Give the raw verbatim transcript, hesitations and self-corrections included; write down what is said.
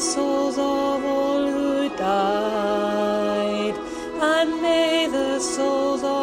souls of all who died, and may the souls of